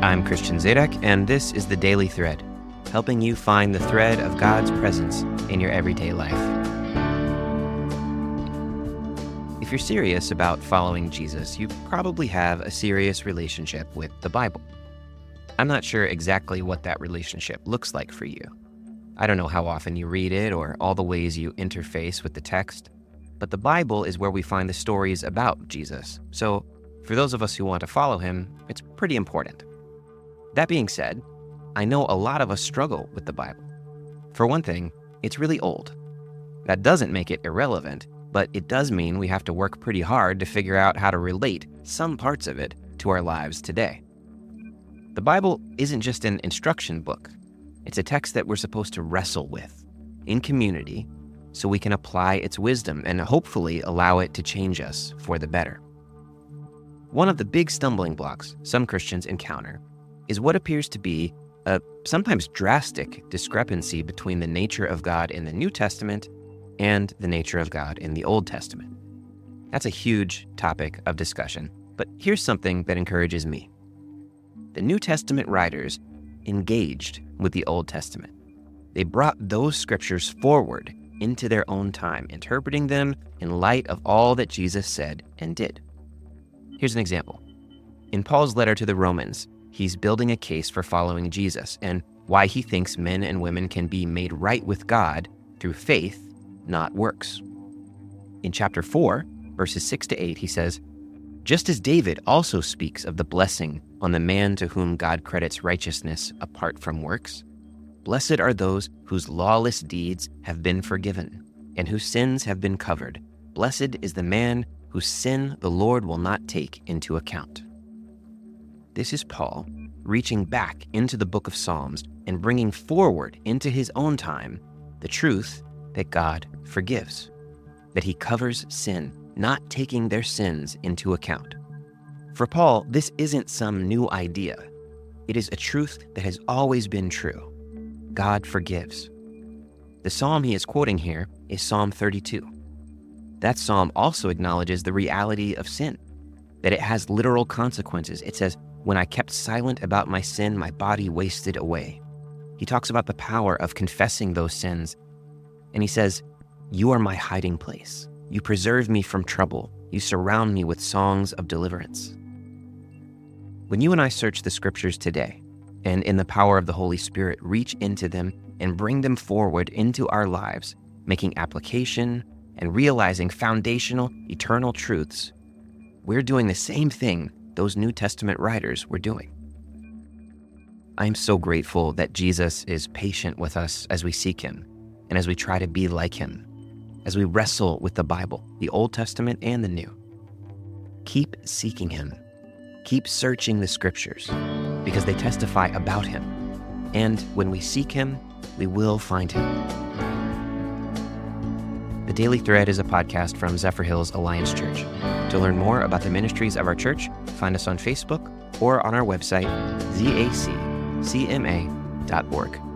I'm Christian Zadek, and this is the Daily Thread, helping you find the thread of God's presence in your everyday life. If you're serious about following Jesus, you probably have a serious relationship with the Bible. I'm not sure exactly what that relationship looks like for you. I don't know how often you read it or all the ways you interface with the text, but the Bible is where we find the stories about Jesus. So for those of us who want to follow him, it's pretty important. That being said, I know a lot of us struggle with the Bible. For one thing, it's really old. That doesn't make it irrelevant, but it does mean we have to work pretty hard to figure out how to relate some parts of it to our lives today. The Bible isn't just an instruction book. It's a text that we're supposed to wrestle with in community so we can apply its wisdom and hopefully allow it to change us for the better. One of the big stumbling blocks some Christians encounter is what appears to be a sometimes drastic discrepancy between the nature of God in the New Testament and the nature of God in the Old Testament. That's a huge topic of discussion, but here's something that encourages me. The New Testament writers engaged with the Old Testament. They brought those scriptures forward into their own time, interpreting them in light of all that Jesus said and did. Here's an example. In Paul's letter to the Romans, he's building a case for following Jesus and why he thinks men and women can be made right with God through faith, not works. In chapter 4, verses 6 to 8, he says, "Just as David also speaks of the blessing on the man to whom God credits righteousness apart from works, blessed are those whose lawless deeds have been forgiven and whose sins have been covered. Blessed is the man whose sin the Lord will not take into account." This is Paul reaching back into the book of Psalms and bringing forward into his own time the truth that God forgives, that he covers sin, not taking their sins into account. For Paul, this isn't some new idea. It is a truth that has always been true. God forgives. The psalm he is quoting here is Psalm 32. That psalm also acknowledges the reality of sin, that it has literal consequences. It says, "When I kept silent about my sin, my body wasted away." He talks about the power of confessing those sins, and he says, "You are my hiding place. You preserve me from trouble. You surround me with songs of deliverance." When you and I search the scriptures today, and in the power of the Holy Spirit reach into them and bring them forward into our lives, making application and realizing foundational, eternal truths, we're doing the same thing those New Testament writers were doing. I am so grateful that Jesus is patient with us as we seek him and as we try to be like him, as we wrestle with the Bible, the Old Testament and the New. Keep seeking him. Keep searching the scriptures because they testify about him. And when we seek him, we will find him. The Daily Thread is a podcast from Zephyr Hills Alliance Church. To learn more about the ministries of our church, find us on Facebook or on our website, zaccma.org.